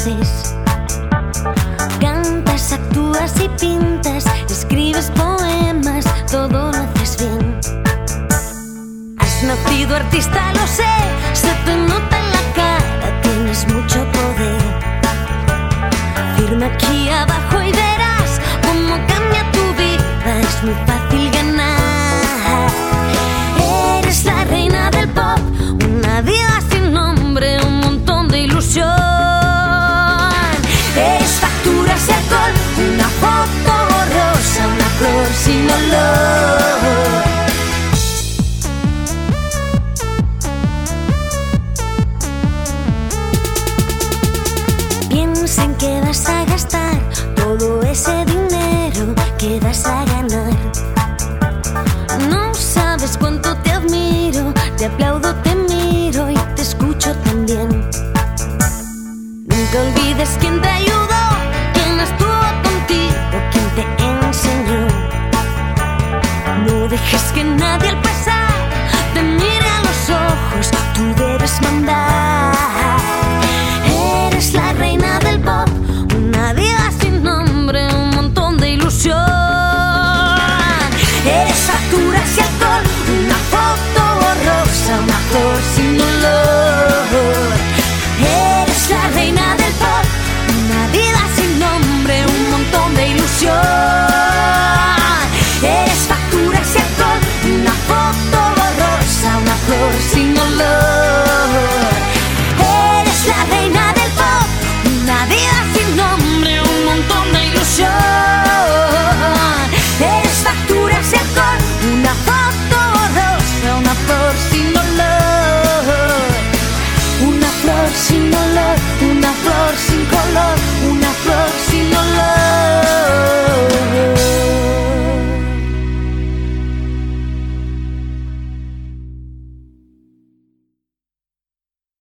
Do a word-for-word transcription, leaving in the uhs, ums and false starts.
haces. Cantas, actúas y pintas, escribes poemas, todo lo haces bien. Has nacido artista, lo sé, se te nota en la cara, tienes mucho poder. Firma aquí abajo y verás cómo cambia tu vida, es muy fácil ganar.